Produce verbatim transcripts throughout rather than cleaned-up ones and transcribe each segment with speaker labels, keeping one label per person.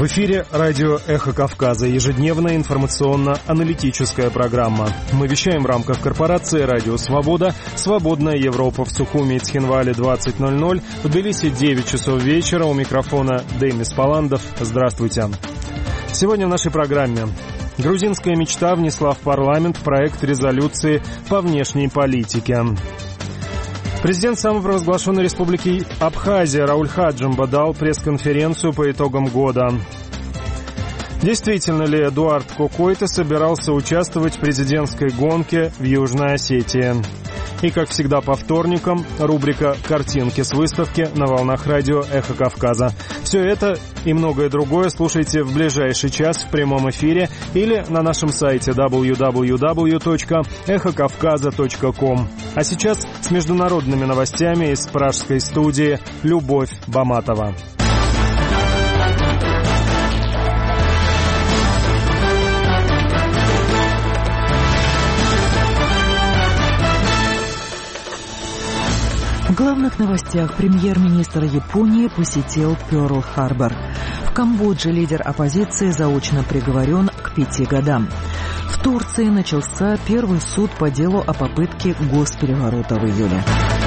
Speaker 1: В эфире радио «Эхо Кавказа», ежедневная информационно-аналитическая программа. Мы вещаем в рамках корпорации «Радио Свобода». Свободная Европа в Сухуми и Цхинвале двадцать ноль ноль, в Тбилиси девять часов вечера. У микрофона Демис Паландов. Здравствуйте. Сегодня в нашей программе. Грузинская мечта внесла в парламент проект резолюции по внешней политике. Президент самопровозглашенной республики Абхазия Рауль Хаджимба дал пресс-конференцию по итогам года. Действительно ли Эдуард Кокойто собирался участвовать в президентской гонке в Южной Осетии? И, как всегда, по вторникам рубрика «Картинки с выставки» на волнах радио «Эхо Кавказа». Все это и многое другое слушайте в ближайший час в прямом эфире или на нашем сайте дабл ю дабл ю дабл ю точка эхо кавказа точка ком. А сейчас с международными новостями из пражской студии Любовь Баматова.
Speaker 2: В главных новостях премьер-министр Японии посетил Пёрл-Харбор. В Камбодже лидер оппозиции заочно приговорен к пяти годам. В Турции начался первый суд по делу о попытке госпереворота в июле.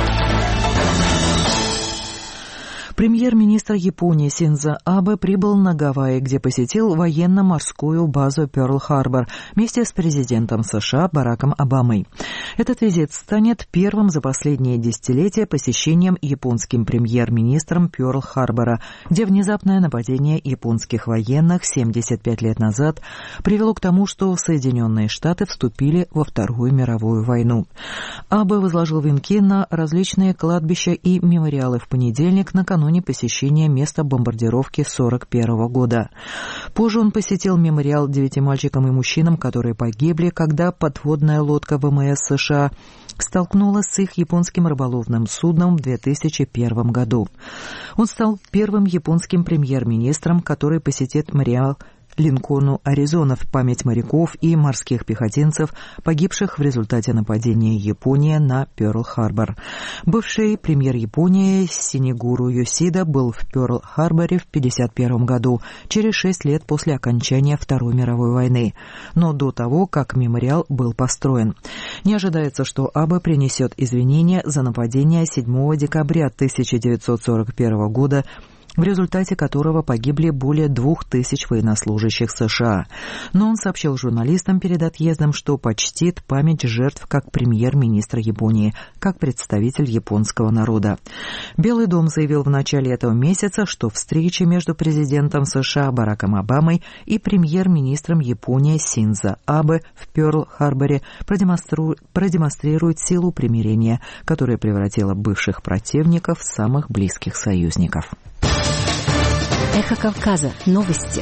Speaker 2: Премьер-министр Японии Синдзо Абе прибыл на Гавайи, где посетил военно-морскую базу Пёрл-Харбор вместе с президентом США Бараком Обамой. Этот визит станет первым за последние десятилетия посещением японским премьер-министром Пёрл-Харбора, где внезапное нападение японских военных семьдесят пять лет назад привело к тому, что Соединенные Штаты вступили во Вторую мировую войну. Абе возложил венки на различные кладбища и мемориалы в понедельник накануне посещения места бомбардировки сорок первого года. Позже он посетил мемориал девяти мальчикам и мужчинам, которые погибли, когда подводная лодка ВМС США столкнулась с их японским рыболовным судном в две тысячи первом году. Он стал первым японским премьер-министром, который посетит мемориал Линкольну, Аризона, в память моряков и морских пехотинцев, погибших в результате нападения Японии на Пёрл-Харбор. Бывший премьер Японии Синегуру Йосида был в Пёрл-Харборе в пятьдесят первом году, через шесть лет после окончания Второй мировой войны, но до того, как мемориал был построен. Не ожидается, что Абе принесет извинения за нападение седьмого декабря тысяча девятьсот сорок первого года, в результате которого погибли более двух тысяч военнослужащих США. Но он сообщил журналистам перед отъездом, что почтит память жертв как премьер-министр Японии, как представитель японского народа. Белый дом заявил в начале этого месяца, что встреча между президентом США Бараком Обамой и премьер-министром Японии Синдзо Абе в Пёрл-Харборе продемонстру... продемонстрирует силу примирения, которая превратила бывших противников в самых близких союзников.
Speaker 3: Эхо Кавказа. Новости.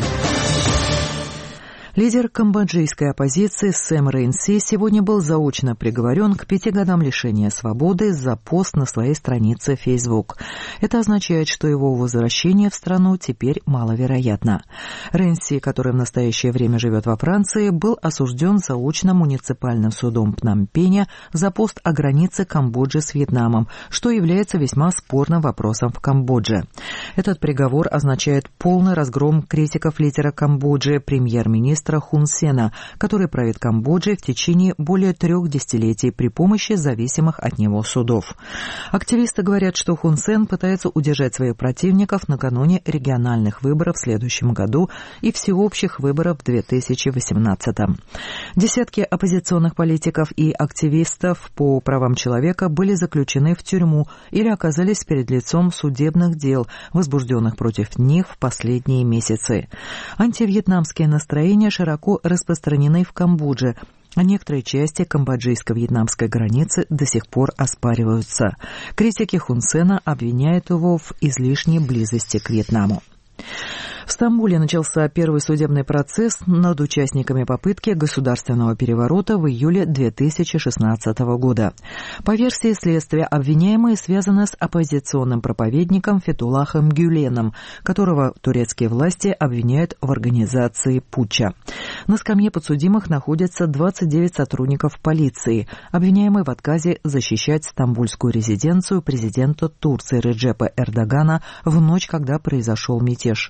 Speaker 2: Лидер камбоджийской оппозиции Сэм Рейнси сегодня был заочно приговорен к пяти годам лишения свободы за пост на своей странице Facebook. Это означает, что его возвращение в страну теперь маловероятно. Рейнси, который в настоящее время живет во Франции, был осужден заочно муниципальным судом Пномпеня за пост о границе Камбоджи с Вьетнамом, что является весьма спорным вопросом в Камбодже. Этот приговор означает полный разгром критиков лидера Камбоджи, премьер-министра Хун Сена, который правит Камбоджей в течение более трех десятилетий при помощи зависимых от него судов. Активисты говорят, что Хун Сен пытается удержать своих противников накануне региональных выборов в следующем году и всеобщих выборов в две тысячи восемнадцатом. Десятки оппозиционных политиков и активистов по правам человека были заключены в тюрьму или оказались перед лицом судебных дел, возбужденных против них в последние месяцы. Антивьетнамские настроения широко распространены в Камбодже, а некоторые части камбоджийско-вьетнамской границы до сих пор оспариваются. Критики Хун Сена обвиняют его в излишней близости к Вьетнаму. В Стамбуле начался первый судебный процесс над участниками попытки государственного переворота в июле две тысячи шестнадцатого года. По версии следствия, обвиняемые связаны с оппозиционным проповедником Фетуллахом Гюленом, которого турецкие власти обвиняют в организации путча. На скамье подсудимых находятся двадцать девять сотрудников полиции, обвиняемые в отказе защищать стамбульскую резиденцию президента Турции Реджепа Эрдогана в ночь, когда произошел мятеж.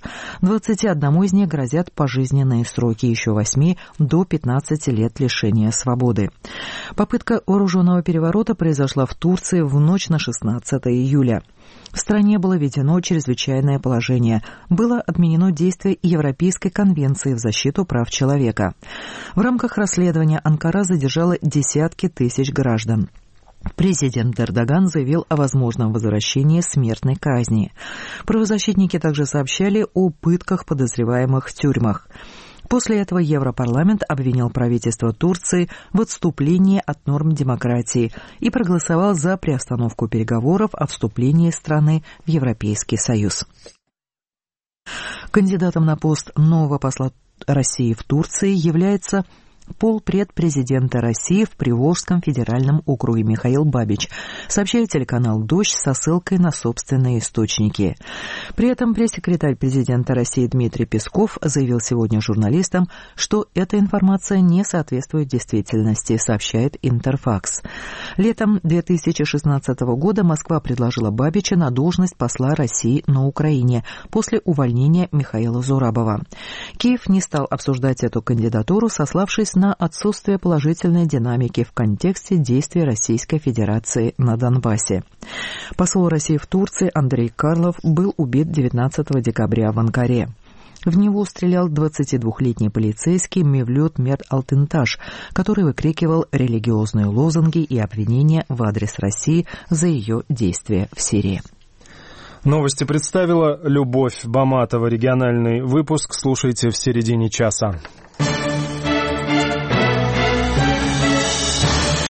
Speaker 2: двадцати одному из них грозят пожизненные сроки, еще восьми до пятнадцати лет лишения свободы. Попытка вооруженного переворота произошла в Турции в ночь на шестнадцатое июля. В стране было введено чрезвычайное положение. Было отменено действие Европейской конвенции в защиту прав человека. В рамках расследования Анкара задержала десятки тысяч граждан. Президент Эрдоган заявил о возможном возвращении смертной казни. Правозащитники также сообщали о пытках подозреваемых в тюрьмах. После этого Европарламент обвинил правительство Турции в отступлении от норм демократии и проголосовал за приостановку переговоров о вступлении страны в Европейский Союз. Кандидатом на пост нового посла России в Турции является полпред президента России в Приволжском федеральном округе Михаил Бабич, сообщает телеканал «Дождь» со ссылкой на собственные источники. При этом пресс-секретарь президента России Дмитрий Песков заявил сегодня журналистам, что эта информация не соответствует действительности, сообщает Интерфакс. Летом две тысячи шестнадцатого года Москва предложила Бабича на должность посла России на Украине после увольнения Михаила Зурабова. Киев не стал обсуждать эту кандидатуру, сославшись на отсутствие положительной динамики в контексте действий Российской Федерации на Донбассе. Посол России в Турции Андрей Карлов был убит девятнадцатого декабря в Анкаре. В него стрелял двадцатидвухлетний полицейский Мевлют Мер Алтенташ, который выкрикивал религиозные лозунги и обвинения в адрес России за ее действия в Сирии.
Speaker 1: Новости представила Любовь Баматова. Региональный выпуск слушайте в середине часа.